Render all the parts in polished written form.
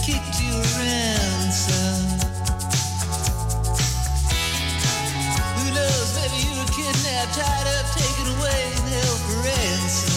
kicked you around some. Who knows, maybe you were kidnapped, tied up, taken away, and held for ransom.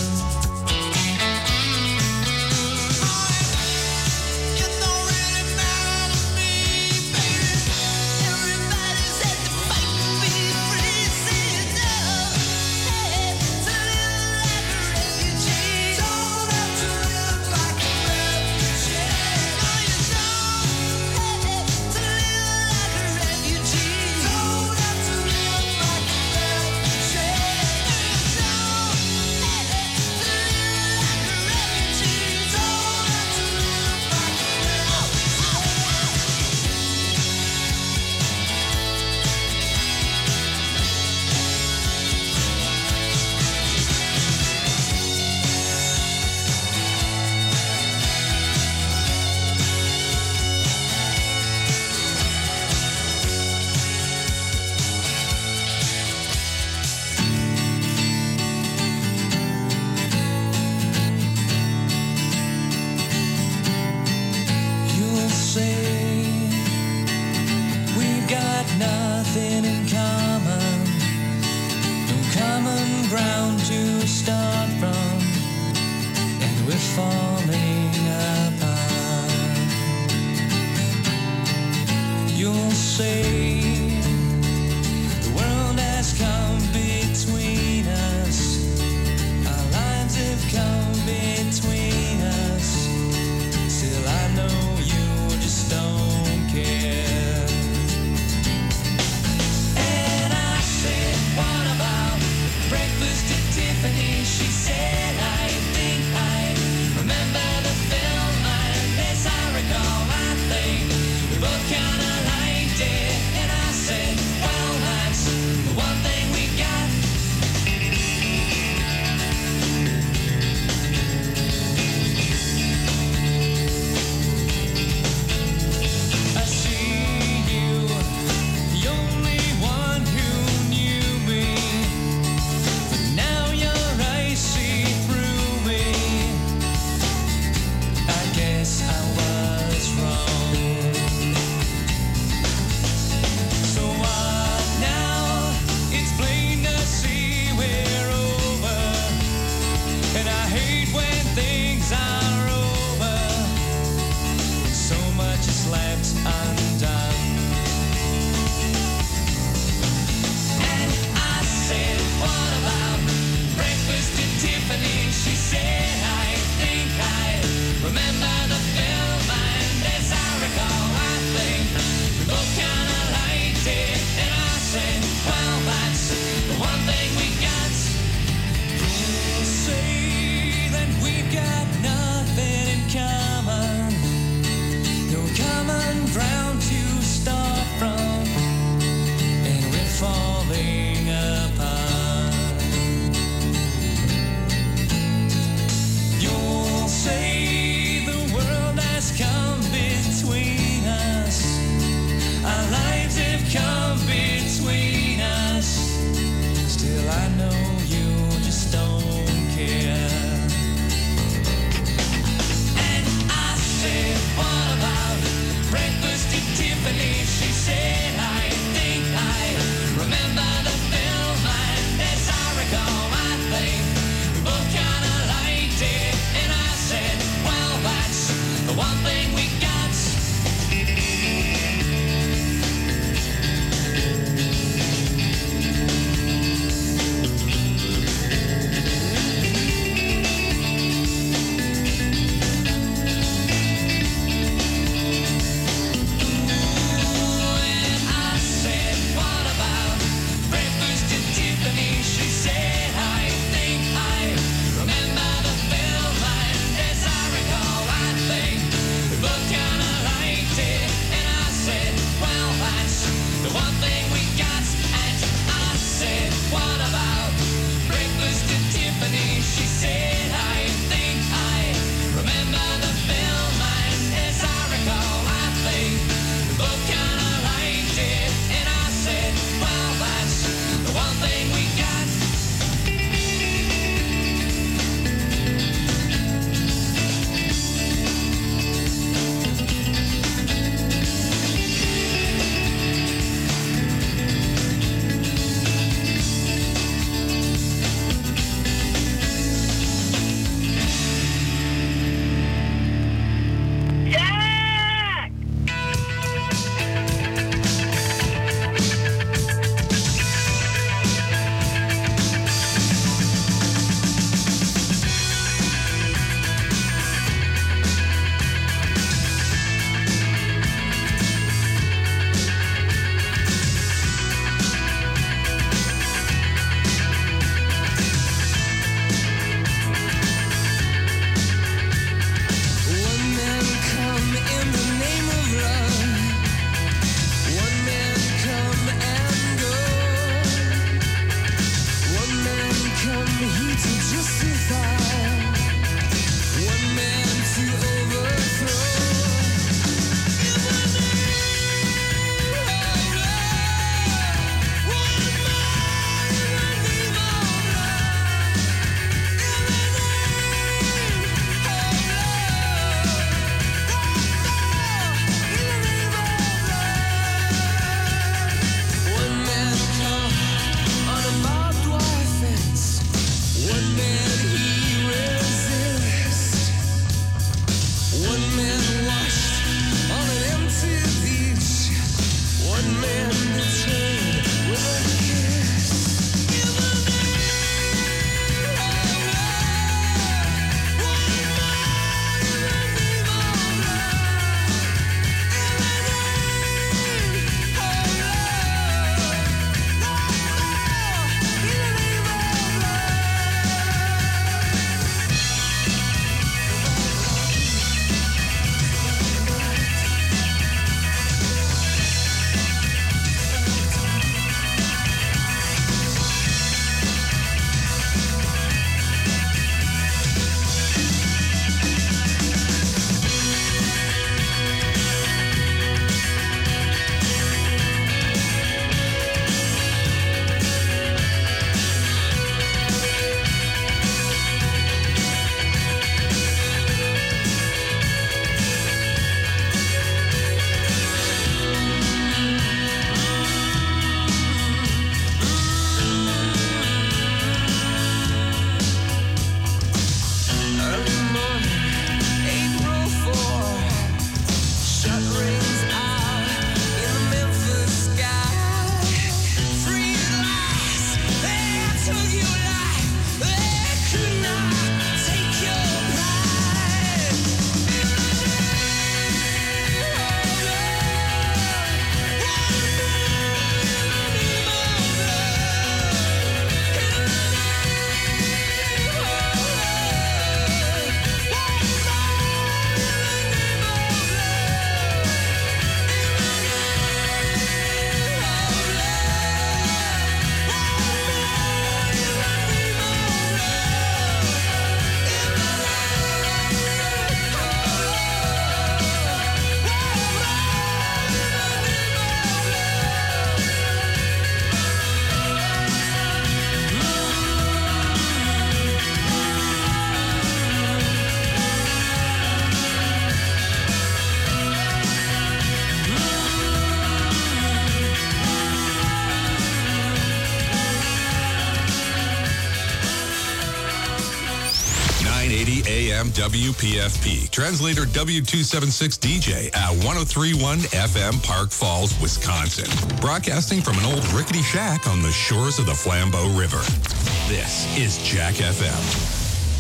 680 AM WPFP. Translator W276 DJ at 1031 FM Park Falls, Wisconsin. Broadcasting from an old rickety shack on the shores of the Flambeau River. This is Jack FM.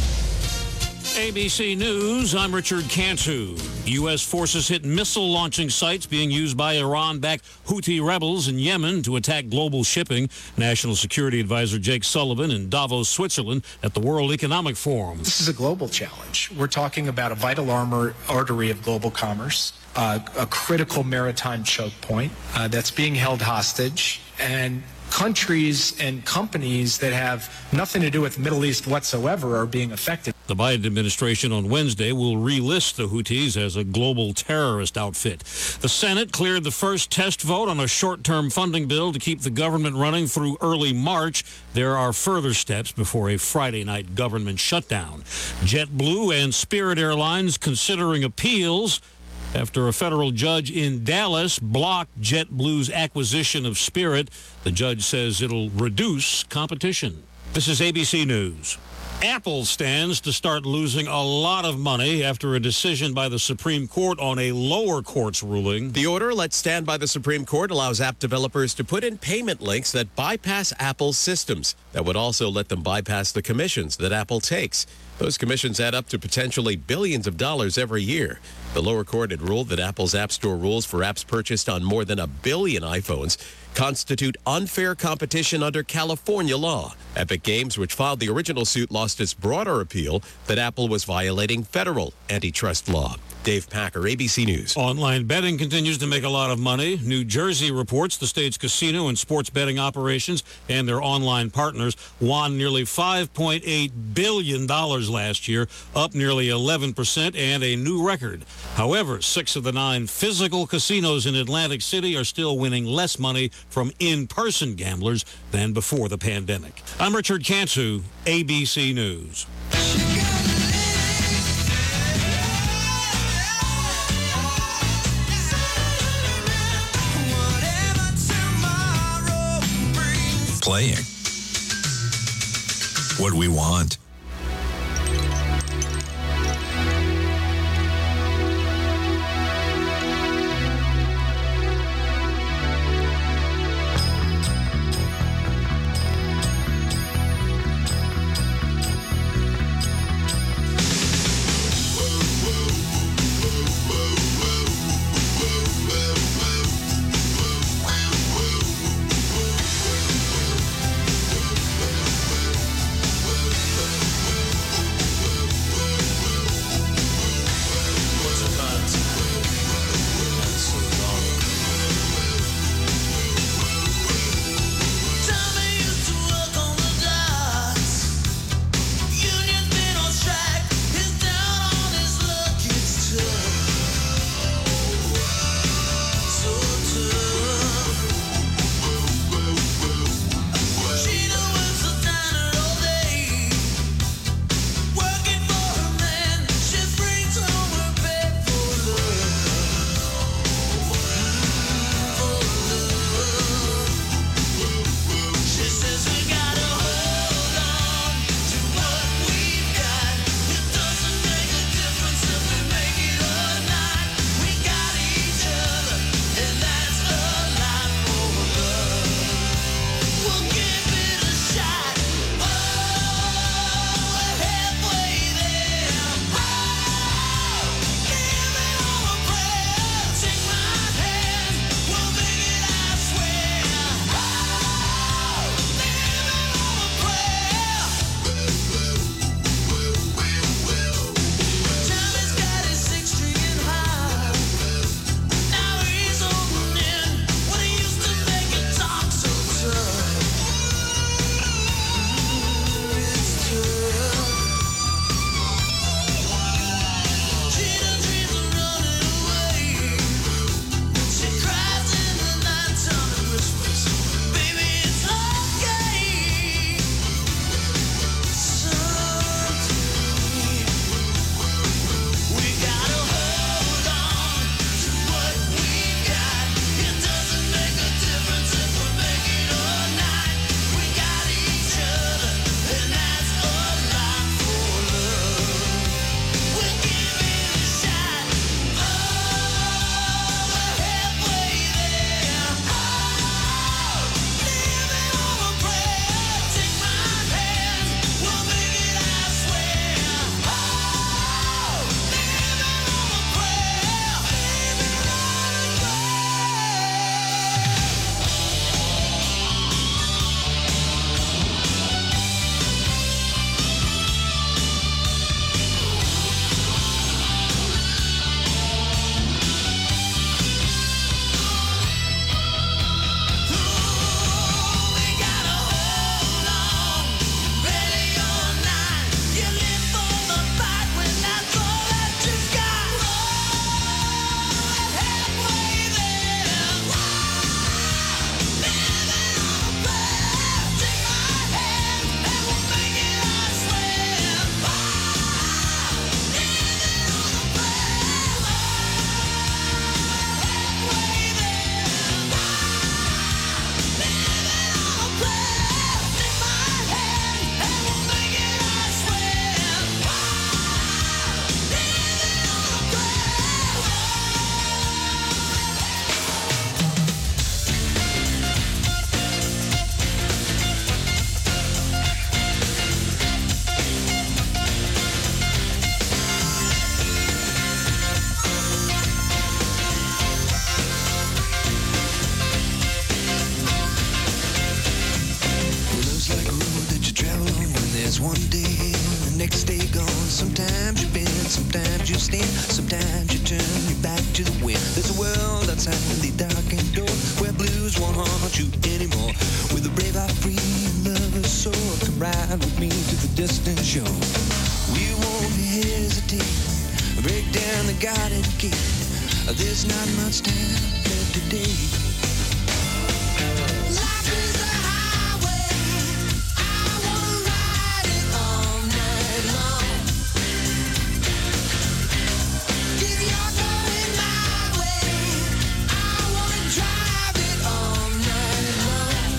ABC News, I'm Richard Cantu. U.S. forces hit missile launching sites being used by Iran-backed Houthi rebels in Yemen to attack global shipping. National Security Advisor Jake Sullivan in Davos, Switzerland at the World Economic Forum. This is a global challenge. We're talking about a vital artery of global commerce, a critical maritime choke point that's being held hostage, and countries and companies that have nothing to do with the Middle East whatsoever are being affected. The Biden administration on Wednesday will relist the Houthis as a global terrorist outfit. The Senate cleared the first test vote on a short-term funding bill to keep the government running through early March. There are further steps before a Friday night government shutdown. JetBlue and Spirit Airlines considering appeals after a federal judge in Dallas blocked JetBlue's acquisition of Spirit. The judge says it'll reduce competition. This is ABC News. Apple stands to start losing a lot of money after a decision by the Supreme Court on a lower court's ruling. The order, let stand by the Supreme Court, allows app developers to put in payment links that bypass Apple's systems. That would also let them bypass the commissions that Apple takes. Those commissions add up to potentially billions of dollars every year. The lower court had ruled that Apple's App Store rules for apps purchased on more than 1 billion iPhones constitute unfair competition under California law. Epic Games, which filed the original suit, lost its broader appeal that Apple was violating federal antitrust law. Dave Packer, ABC News. Online betting continues to make a lot of money. New Jersey reports the state's casino and sports betting operations and their online partners won nearly $5.8 billion last year, up nearly 11% and a new record. However, 6 of the 9 physical casinos in Atlantic City are still winning less money from in-person gamblers than before the pandemic. I'm Richard Cantu, ABC News. Playing what we want. There's one day and the next day gone. Sometimes you bend, sometimes you stand, sometimes you turn your back to the wind. There's a world outside the darkened door where blues won't haunt you anymore. With a brave heart, free lover's soul, come ride with me to the distant shore. We won't hesitate, break down the garden gate. There's not much time left today. Life is a highway, I wanna ride it all night long. If you're going my way, I wanna drive it all night long.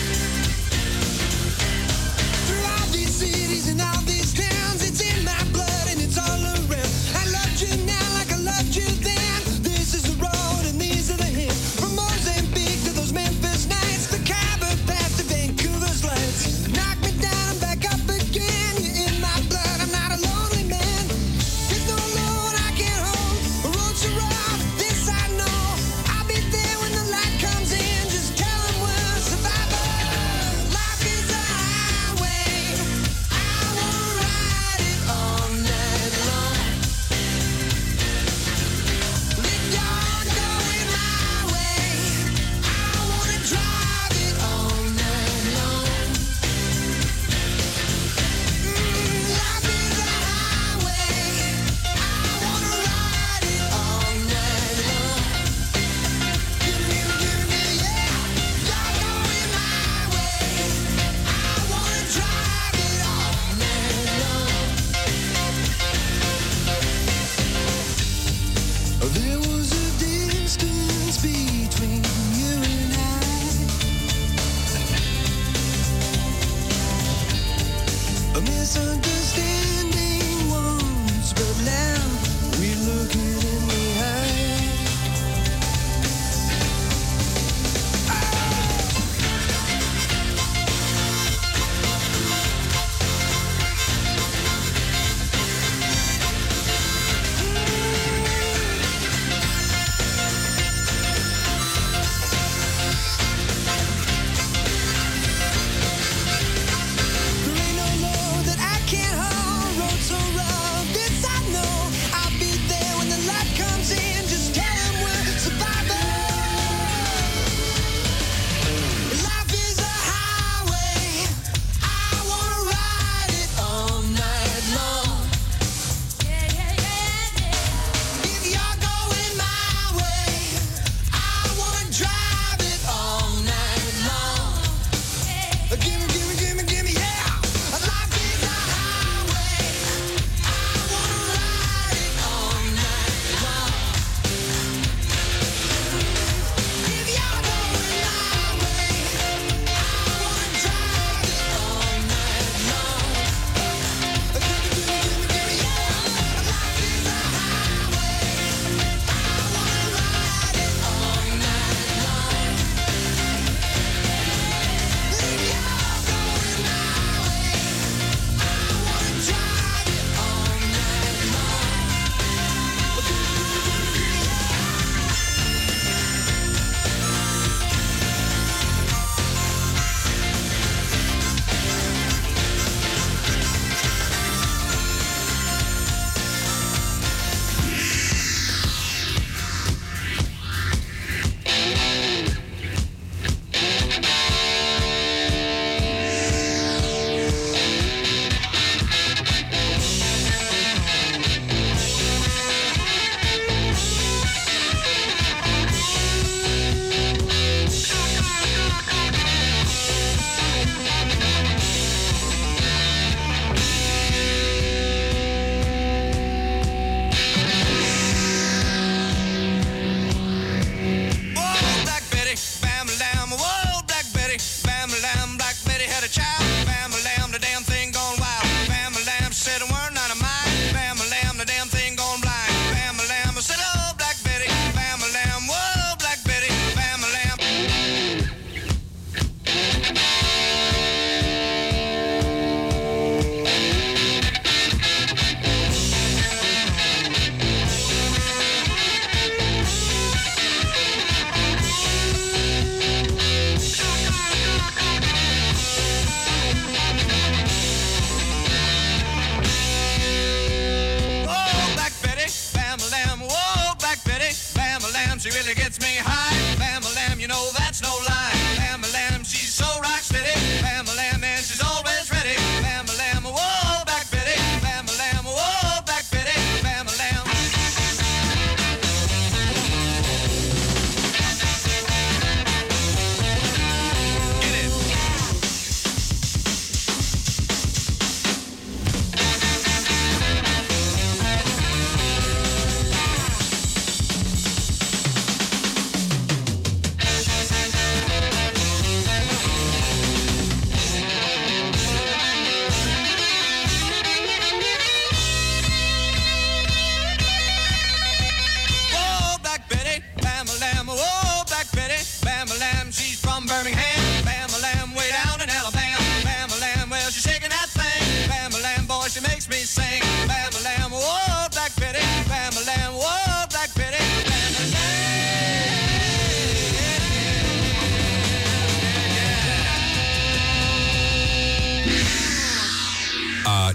Through all these cities and all these towns, it's in my blood and it's all around. I loved you now like I loved you then. This is the road and these are the hills. From Mozambique to those Memphis nights, the Khyber Pass to Vancouver's lights. Knock me down and back up again. You're in my blood, I'm not a lonely man. There's no load I can't hold. The road's so rough, this I know. I'll be there when the light comes in. Just tell them we're survivors. Life is a highway, I wanna ride it all night long. If you're going my way, I wanna drive it all night long. Life is a highway, I wanna ride it all night long. Give me, yeah. You're going my way, I wanna drive it all night long. There was a distance between you and I, a misunderstanding once, but now we're looking in the eye. There ain't no load that I can't haul. Road so rough, this I know.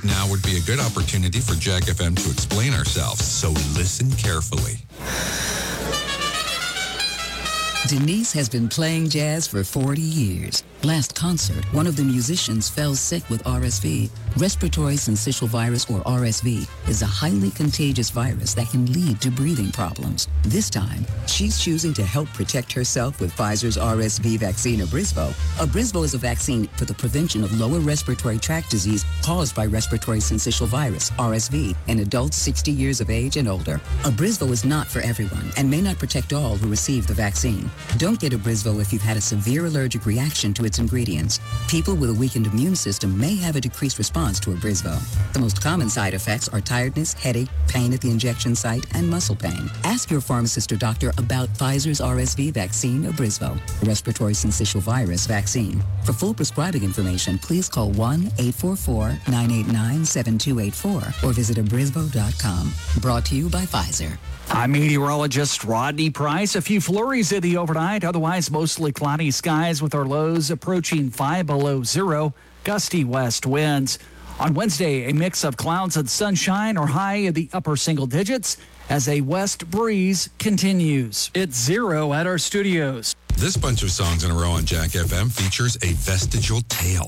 But now would be a good opportunity for Jack FM to explain ourselves, so listen carefully. Denise has been playing jazz for 40 years. Last concert, one of the musicians fell sick with RSV. Respiratory syncytial virus, or RSV, is a highly contagious virus that can lead to breathing problems. This time, she's choosing to help protect herself with Pfizer's RSV vaccine, Abrysvo. Abrysvo is a vaccine for the prevention of lower respiratory tract disease caused by respiratory syncytial virus, RSV, in adults 60 years of age and older. Abrysvo is not for everyone and may not protect all who receive the vaccine. Don't get Abrysvo if you've had a severe allergic reaction to its ingredients. People with a weakened immune system may have a decreased response to Abrysvo. The most common side effects are tiredness, headache, pain at the injection site, and muscle pain. Ask your pharmacist or doctor about Pfizer's RSV vaccine, Abrysvo, respiratory syncytial virus vaccine. For full prescribing information, please call 1-844-989-7284 or visit abrysvo.com. Brought to you by Pfizer. I'm meteorologist Rodney Price. A few flurries in the overnight, otherwise mostly cloudy skies with our lows approaching 5 below zero, gusty west winds. On Wednesday, a mix of clouds and sunshine or high in the upper single digits as a west breeze continues. It's 0 at our studios. This bunch of songs in a row on Jack FM features a vestigial tale.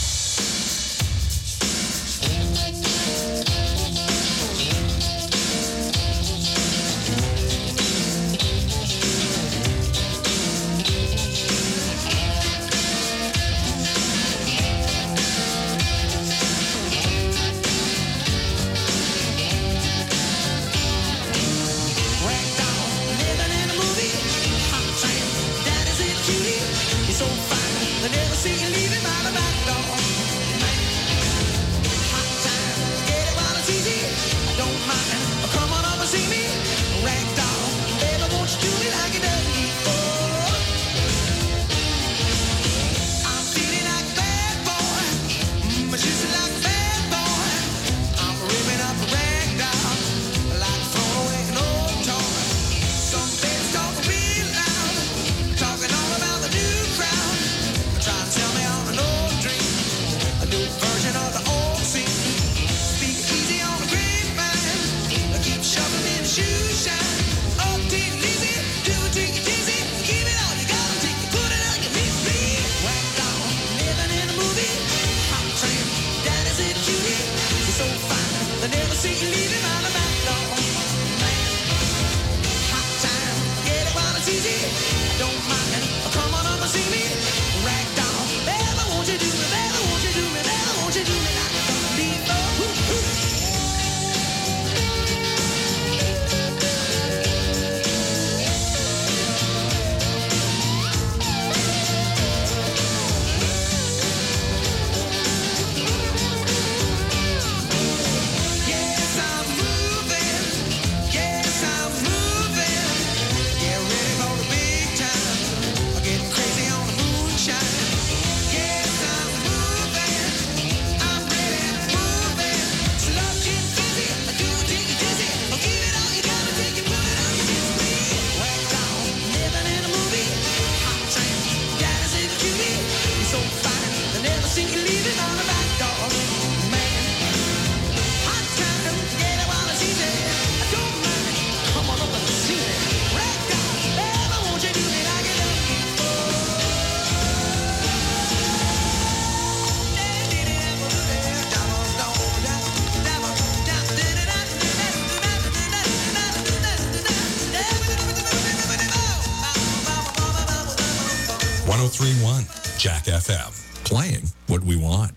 Jack FM, playing what we want.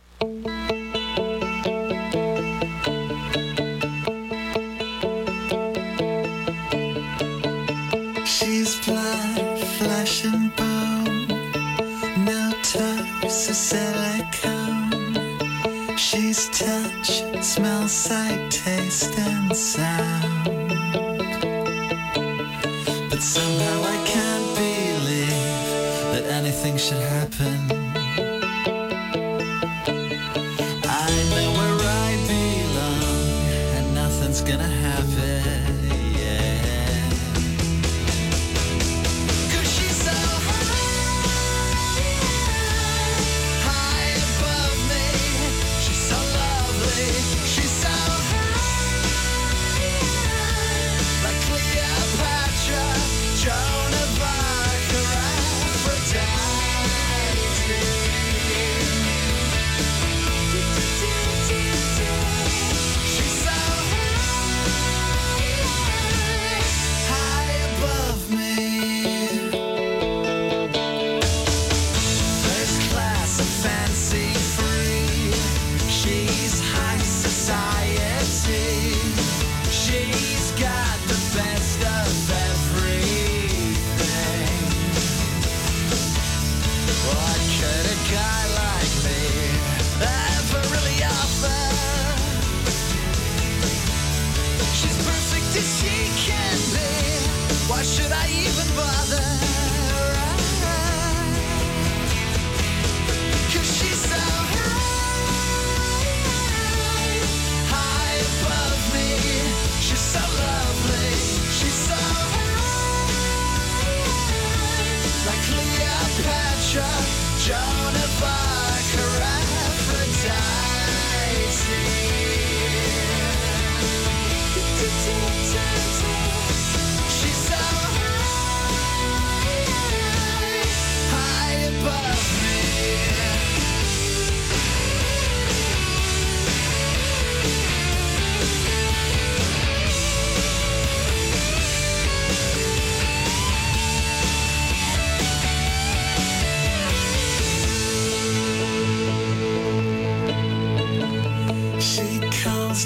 She's blood, flesh and bone, no toes or silicone. She's touch, smell, sight, taste and sound. But somehow I can't believe that anything should happen. I know where I belong, and nothing's gonna happen, yeah. 'Cause she's so high above me. She's so lovely.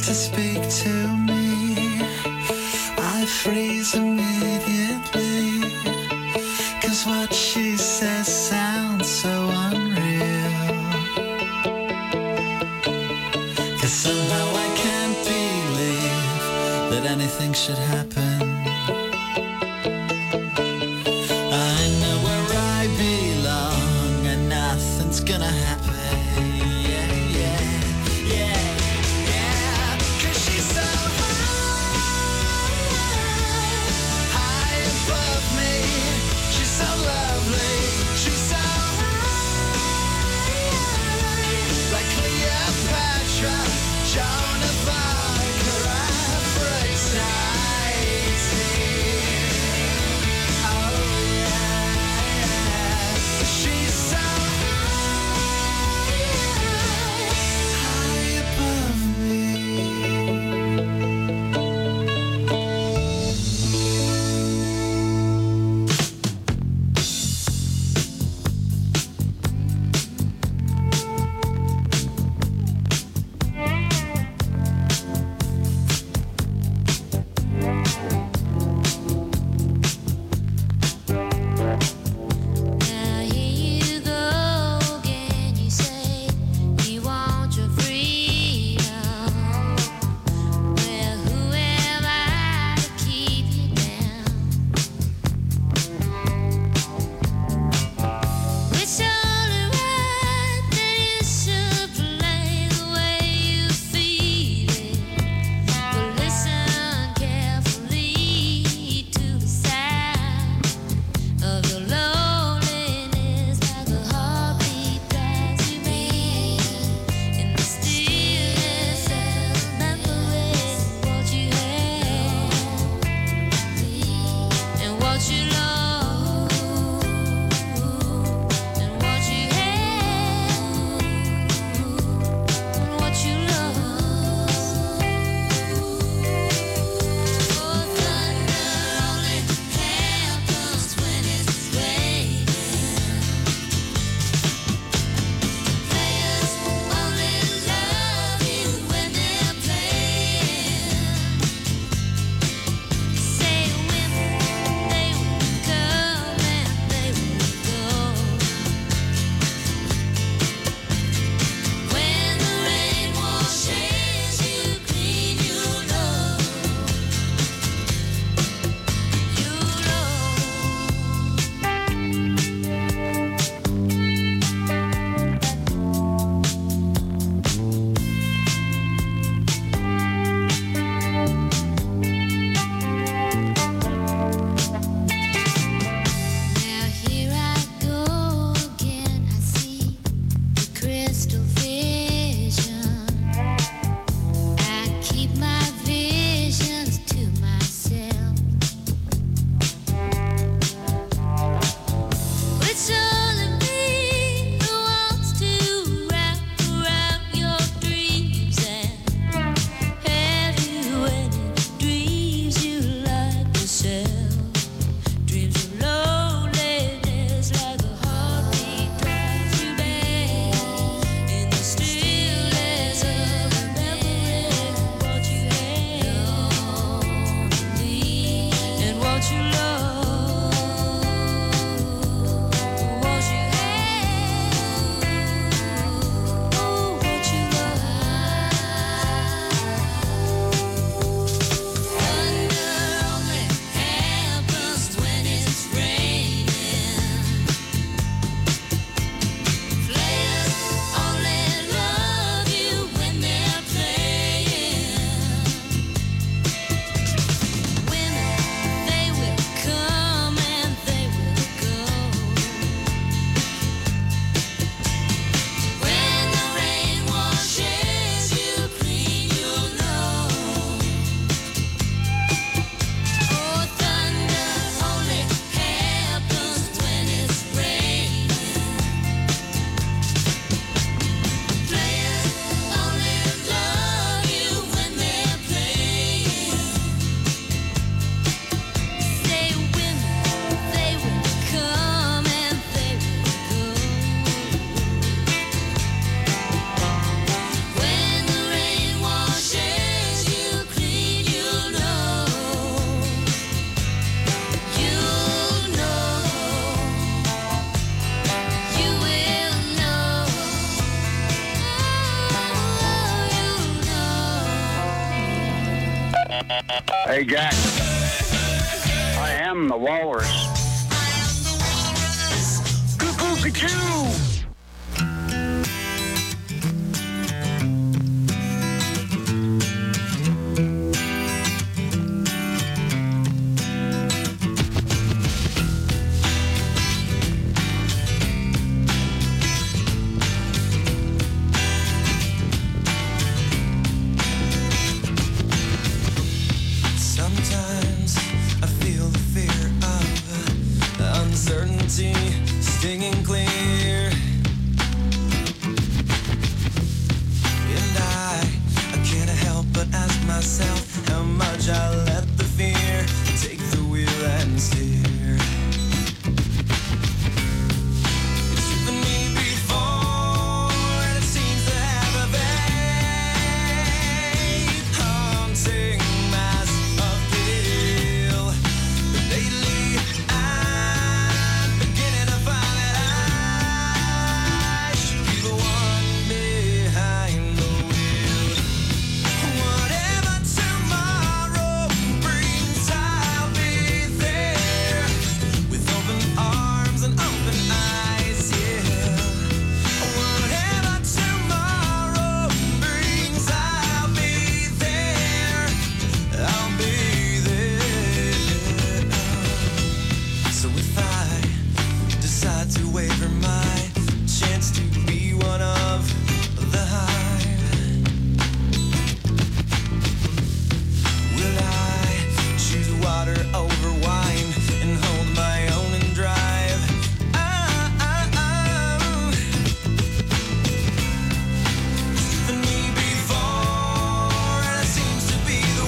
to speak to me, I freeze immediately, 'cause what she says sounds so unreal. 'Cause somehow I can't believe that anything should happen. I know where I belong and nothing's gonna happen. Joan of Arc or Aphrodite. Hey, Jack. I am the walrus. Cuckoo-ca-choo! Sometimes I feel the fear of uncertainty stinging clear, and I can't help but ask myself how much I let the fear take the wheel and steer. It's driven me before, and it seems to have a vague, haunting mass appeal. But lately I'm beginning to find that I should be the one behind the wheel. Whatever tomorrow brings, I'll be there with open arms and open eyes, yeah. Whatever tomorrow brings, I'll be there. I'll be there. So if I decide to waver my chance to be one of the hive, will I choose water over wine and hold my own and drive? For me before, and it seems to be the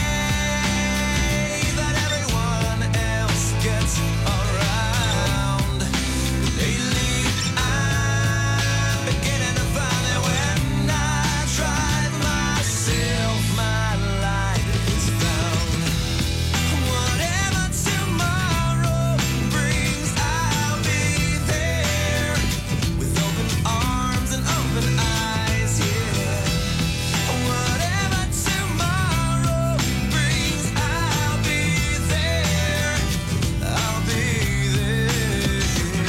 way that everyone else gets around. Lately, I'm beginning to find that when I drive myself, my light is found. Whatever tomorrow brings, I'll be there with open arms and open eyes, yeah. Whatever tomorrow brings, I'll be there. I'll be there.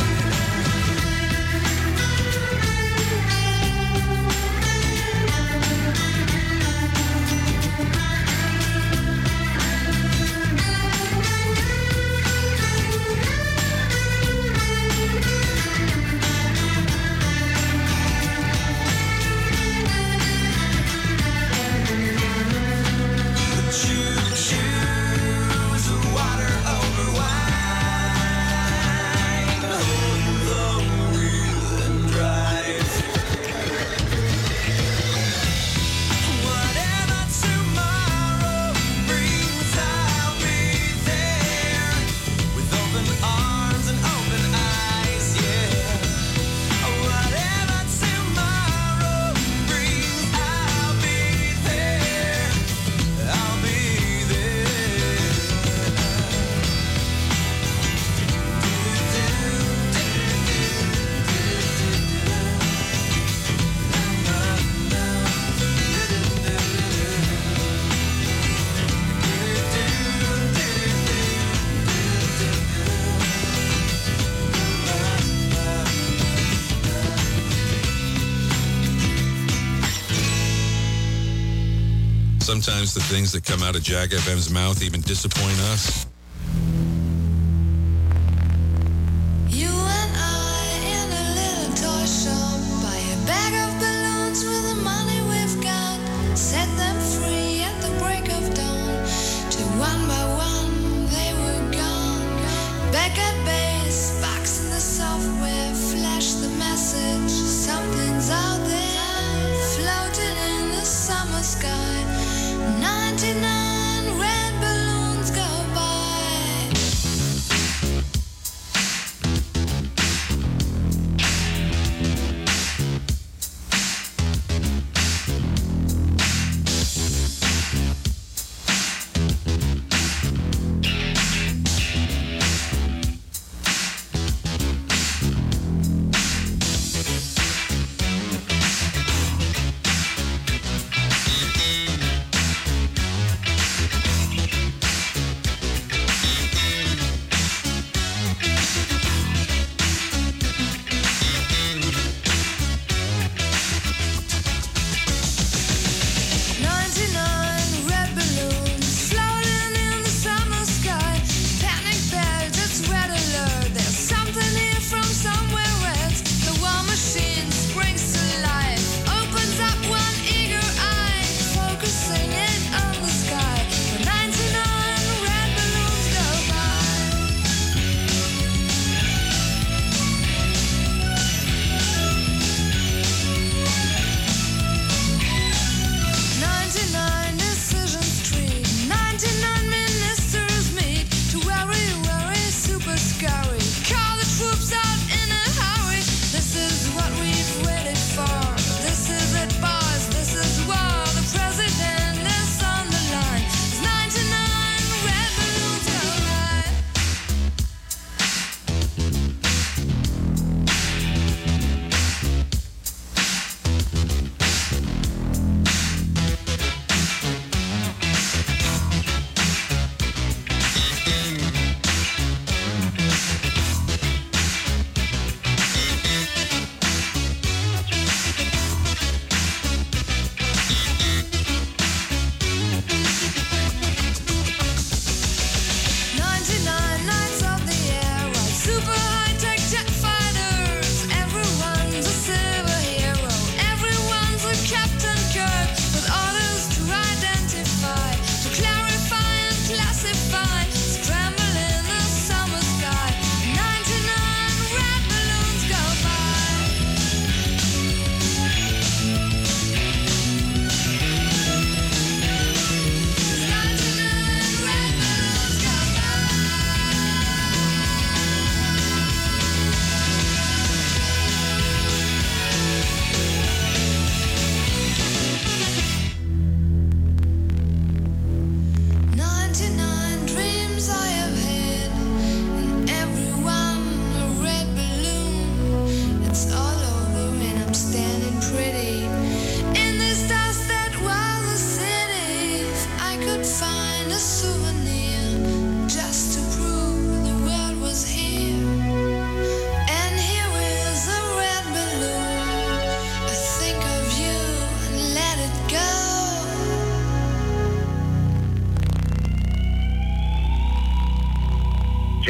Choose water over wine. Hold the wheel and drive. Whatever tomorrow brings, I'll be there with open arms and open eyes, yeah. Whatever tomorrow brings, I'll be there. I'll be there. Sometimes the things that come out of Jack FM's mouth even disappoint us. You and I in a little toy shop, buy a bag of balloons with the money we've got, set them free at the break of dawn. Till one by one they were gone. Back at base, box in the software, flash the message. Something's out there, floating in the summer sky. 99 red balloons go by.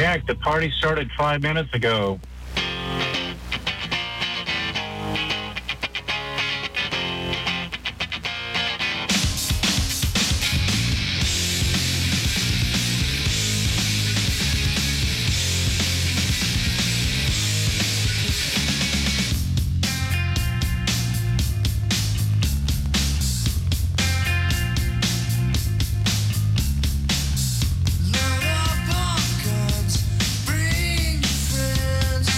Jack, the party started 5 minutes ago. Load up on guns, bring your friends.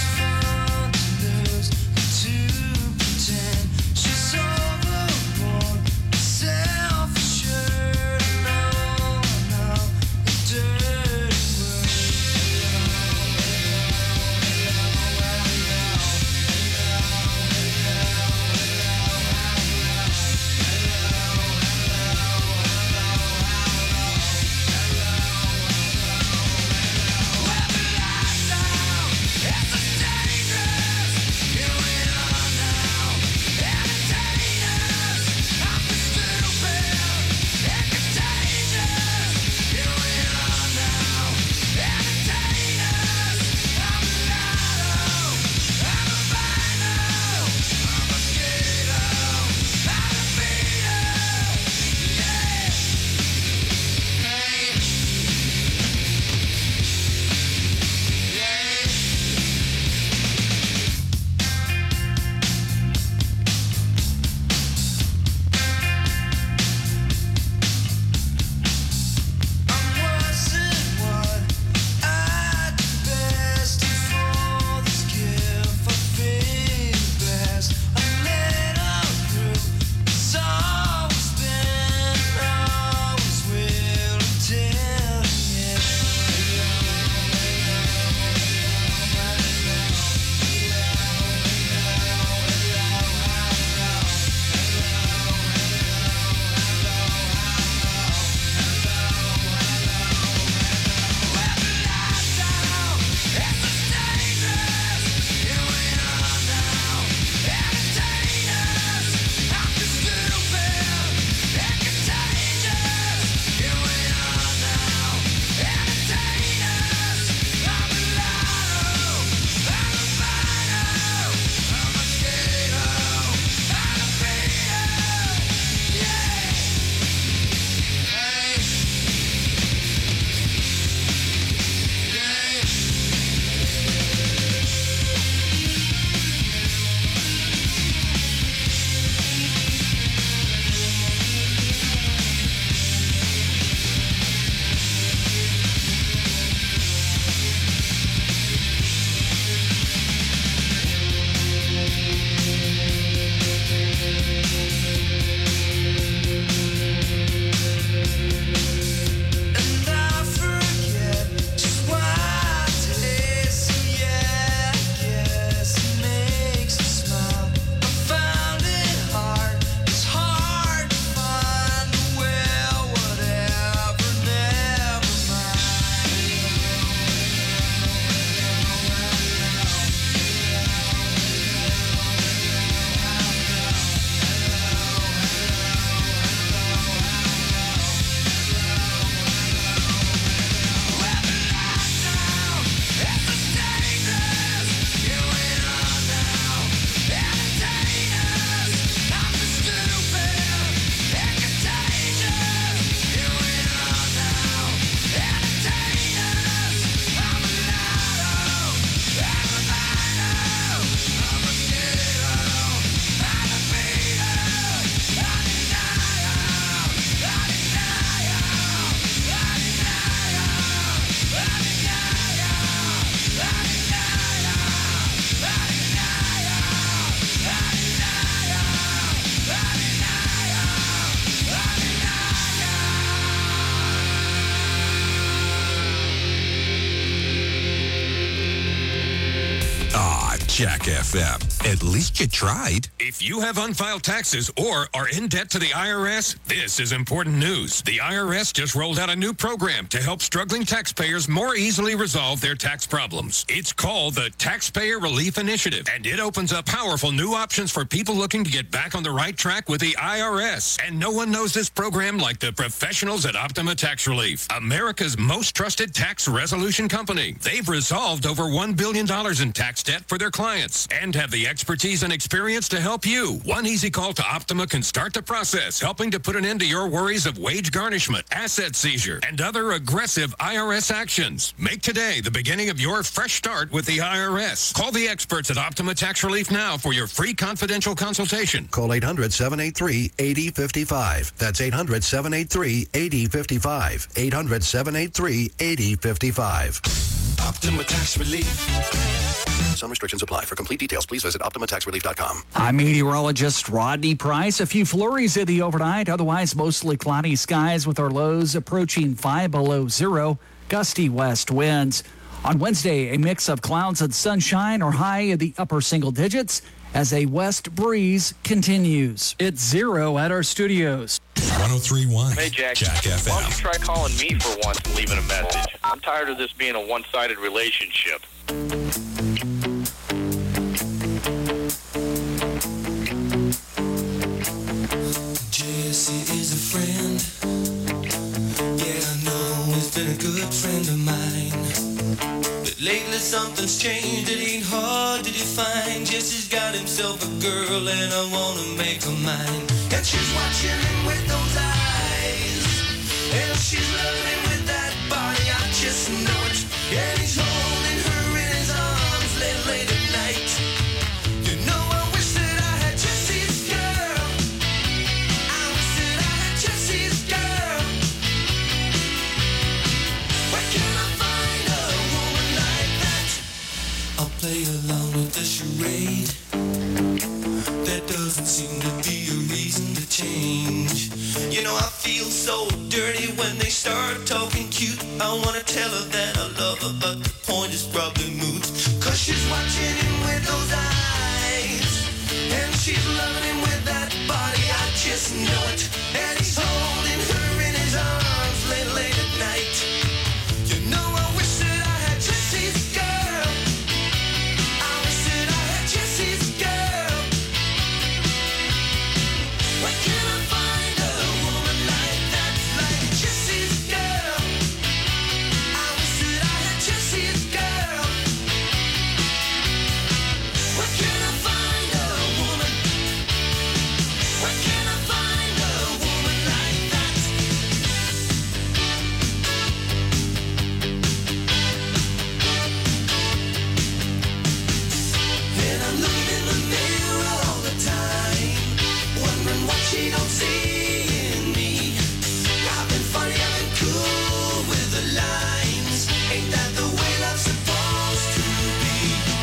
Jack FM. At least you tried. If you have unfiled taxes or are in debt to the IRS, this is important news. The IRS just rolled out a new program to help struggling taxpayers more easily resolve their tax problems. It's called the Taxpayer Relief Initiative, and it opens up powerful new options for people looking to get back on the right track with the IRS. And no one knows this program like the professionals at Optima Tax Relief, America's most trusted tax resolution company. They've resolved over $1 billion in tax debt for their clients and have the expertise and experience to help you. One easy call to Optima can start the process, helping to put an end to your worries of wage garnishment, asset seizure, and other aggressive IRS actions. Make today the beginning of your fresh start with the IRS. Call the experts at Optima Tax Relief now for your free confidential consultation. Call 800-783-8055. That's 800-783-8055. 800-783-8055. Optima Tax Relief. Some restrictions apply. For complete details, please visit OptimaTaxRelief.com. I'm meteorologist Rodney Price. A few flurries in the overnight, otherwise mostly cloudy skies with our lows approaching 5 below zero, gusty west winds. On Wednesday, a mix of clouds and sunshine or high in the upper single digits as a west breeze continues. It's 0 at our studios. 103.1 Hey, Jack. Jack FM. Why don't you try calling me for once and leaving a message? I'm tired of this being a one-sided relationship. Jesse is a friend. Yeah, I know he's been a good friend of mine. But lately something's changed. It ain't hard to define. Jesse's got himself a girl and I wanna make her mine. And she's watching him with those eyes. And she's loving him with that body. I just know it. And he's holding her in his arms late at night. You know I wish that I had Jesse's girl. I wish that I had Jesse's girl. Where can I find a woman like that? I'll play along with the charade. There doesn't seem to be a reason to change. You know I feel so dirty when they start talking cute. I wanna tell her that I love her, but the point is probably moot. Cause she's watching him with those eyes. And she's loving him with that body, I just know it. And he's holding her in his arms late at night. You know I wish that I had Jesse's girl. I wish that I had Jesse's girl. Where can I find a woman like that? Like Jesse's girl. I wish that I had Jesse's girl. Where can I find a woman? Where can I find a woman like that? And I'm looking in the mirror all the time, wondering what she don't see in me. I've been funny, I've been cool with the lines. Ain't that the way love's supposed to be?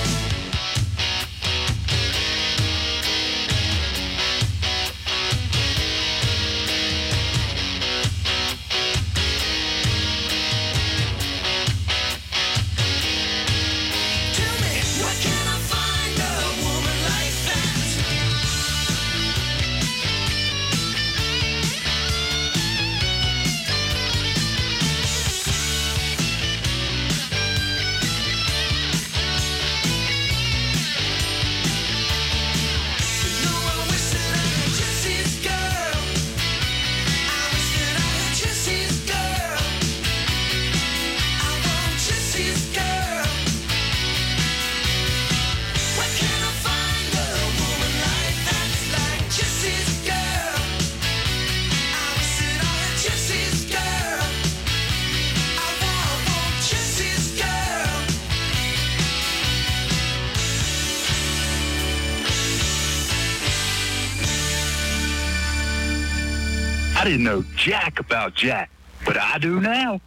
Tell me, where can I find a woman like that? You know I wish that I had Jesse's girl. I wish that I had Jesse's girl. I want Jesse's girl. Where can I find a woman like that? Like Jesse's girl. I wish that I had Jesse's girl. I want Jesse's girl. I didn't know jack about Jack, but I do now.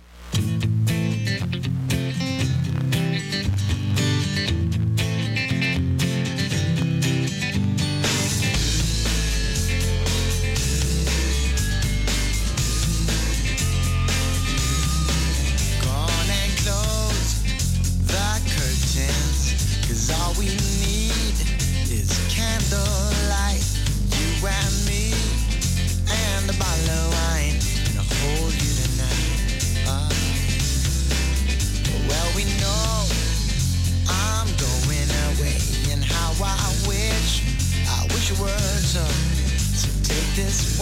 Gone and close the curtains, 'cause all we need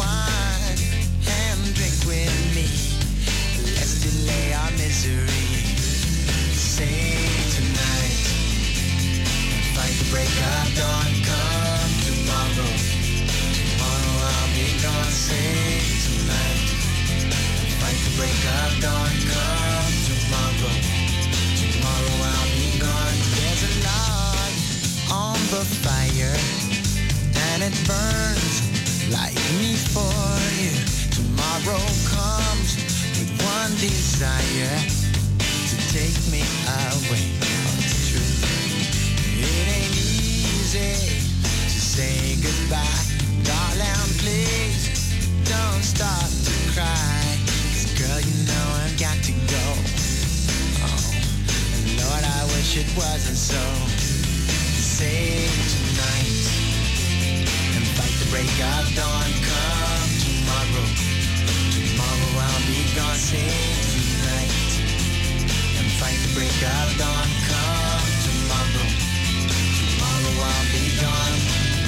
wine and drink with me. Let's delay our misery. Say tonight, fight the break of dawn. Come tomorrow, tomorrow I'll be gone. Say tonight, fight the break of dawn. Come tomorrow, tomorrow I'll be gone. There's a log on the fire, and it burns like me for you. Tomorrow comes with one desire, to take me away. Oh, it's true. It ain't easy to say goodbye. Darling, please don't start to cry. 'Cause girl, you know I've got to go. Oh, and Lord, I wish it wasn't so. Save tonight and fight the break of dawn. Come tomorrow, tomorrow I'll be gone. Save tonight and fight the break of dawn. Come tomorrow, tomorrow I'll be gone.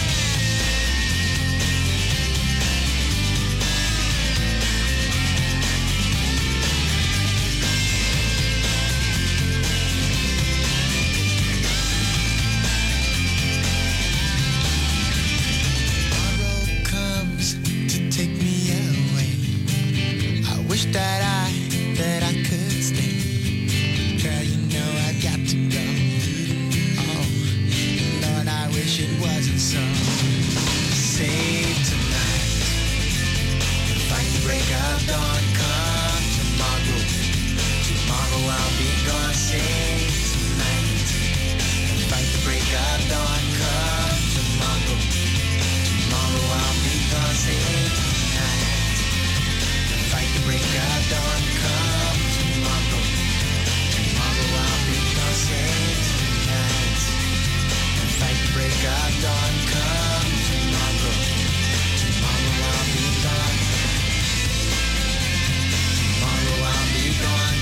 That I could stay. Girl, you know I've got to go. Oh, Lord, I wish it wasn't so. Save tonight, fight the break of dawn. Come tomorrow, tomorrow I'll be gone. Save tonight, fight the break of dawn. Come tomorrow, tomorrow I'll be gone. Save tonight, fight the break of dawn. Come tomorrow, tomorrow I'll be gone. Save tonight, fight the break of dawn. Come tomorrow, tomorrow I'll be gone. Tomorrow I'll be gone.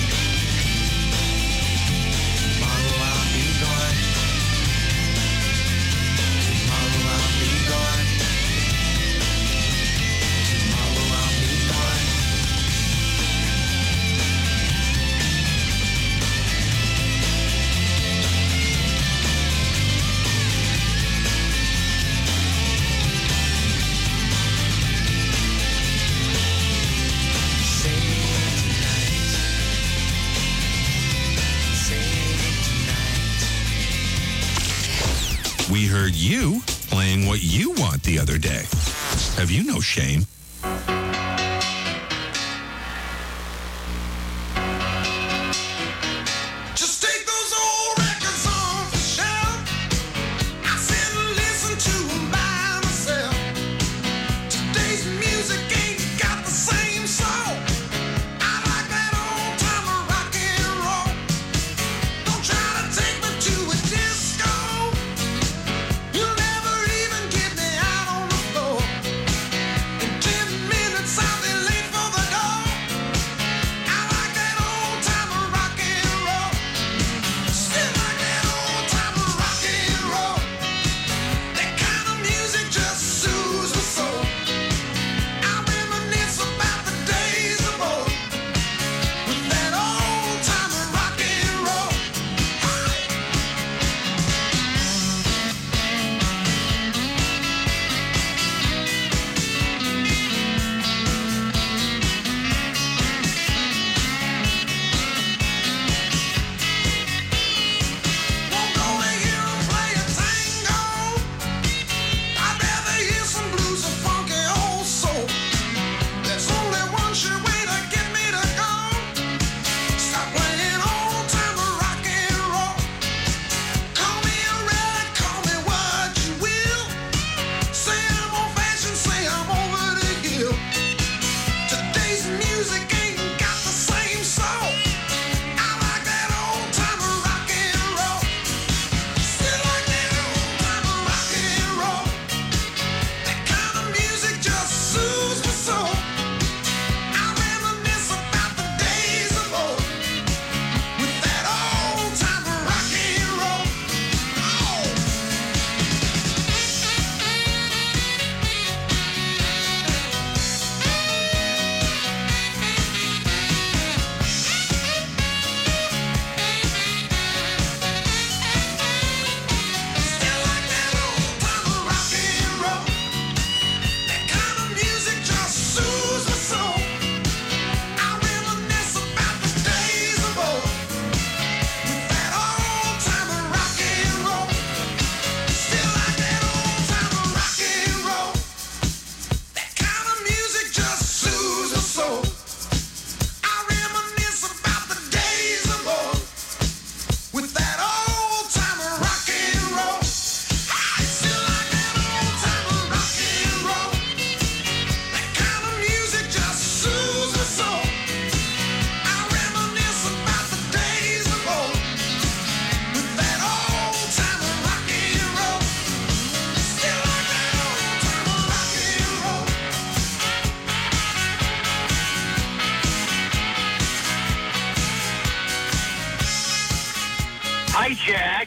Tomorrow I'll be gone. Tomorrow I'll be gone. Tomorrow I'll be gone. We heard you playing what you want the other day. Have you no shame? Just take those old records off the shelf. I sit and listen to them by myself. Today's music ain't got the same soul. I like that old time rock and roll. Don't try to take me to a disco. You'll never even get me out on the floor. Hi, Jack.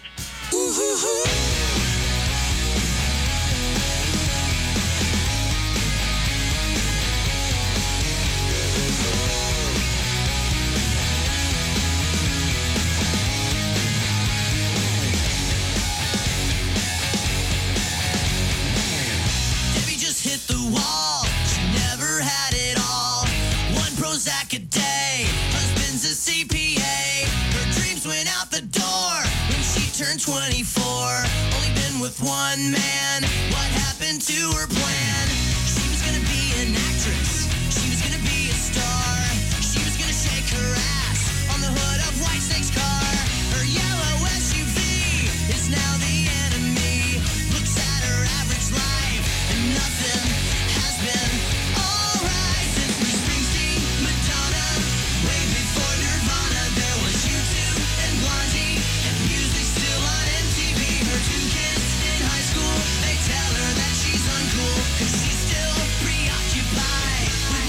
Debbie just hit the wall. She never had it all. One Prozac a day. Husband's a CPA. Her dreams went out the door when she turned 24. Only been with one man. What happened to her plan? She was gonna be an actress. She was gonna be a star. She was gonna shake her ass on the hood of Whitesnake's car. Her yellow SUV is now the enemy. Looks at her average life and nothing has been alright since Bruce Springsteen, Madonna, way before Nirvana. There was U2 and Blondie and music still on MTV. Her two kids in high school, they tell her that she's uncool, cause she's still preoccupied with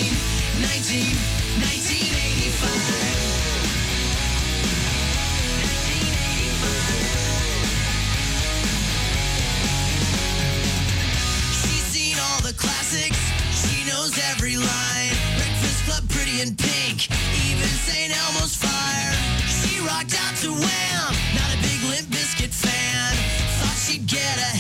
1985. She's seen all the classics, she knows every line. Breakfast Club, Pretty in Pink, even St. Elmo's Fire. She rocked out to Wham, not a big Limp Bizkit fan. Thought she'd get ahead.